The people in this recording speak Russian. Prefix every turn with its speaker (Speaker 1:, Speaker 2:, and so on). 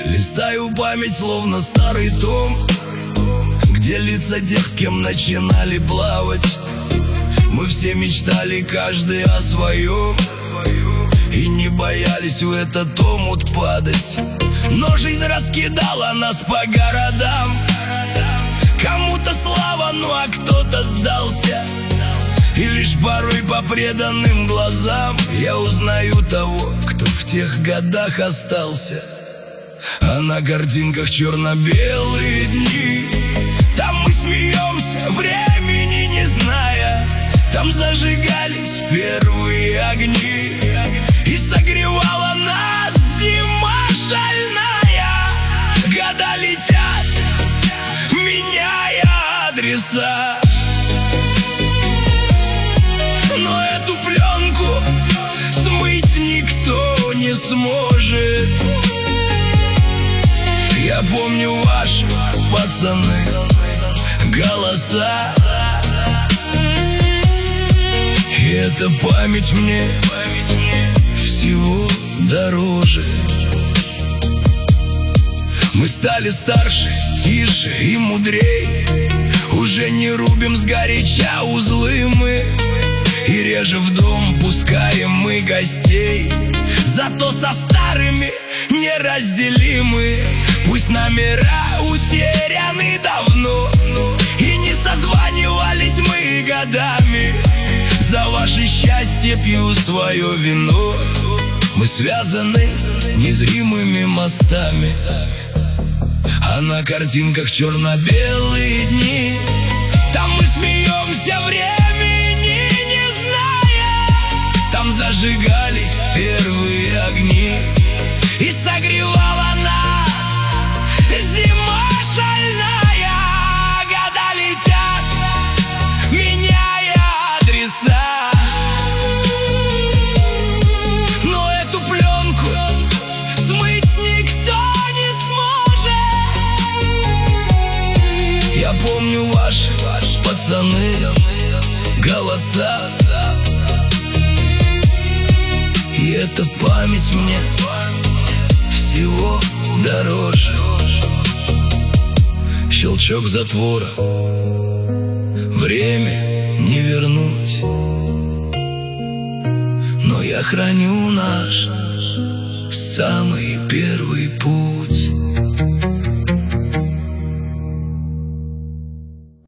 Speaker 1: Листаю память, словно старый том, где лица тех, с кем начинали плавать. Мы все мечтали, каждый о своем, и не боялись в этот омут падать. Но жизнь раскидала нас по городам. Кому-то слава, ну а кто-то сдался. И лишь порой по преданным глазам я узнаю того, кто в тех годах остался. А на картинках черно-белые дни. Там мы смеемся, времени не зная. Там зажигались первые огни, и согревала нас зима шальная. Года летят, меняя адреса, но эту пленку смыть никто не сможет. Я помню ваши, пацаны, голоса, и эта память мне всего дороже. Мы стали старше, тише и мудрей. Уже не рубим сгоряча узлы мы, и реже в дом пускаем мы гостей. Зато со старыми неразделимы. Пусть номера утеряны давно, и не созванивались мы годами. За ваше счастье пью свое вино. Мы связаны незримыми мостами, а на картинках черно-белые дни. Там мы смеемся, времени не зная. Там зажигались первые огни, и согревала нас зима шальная. Года летят, меняя адреса, но эту пленку смыть никто не сможет. Я помню ваши, пацаны, голоса, и эта память мне всего дороже. Щелчок затвора, время не вернуть, но я храню наш самый первый путь.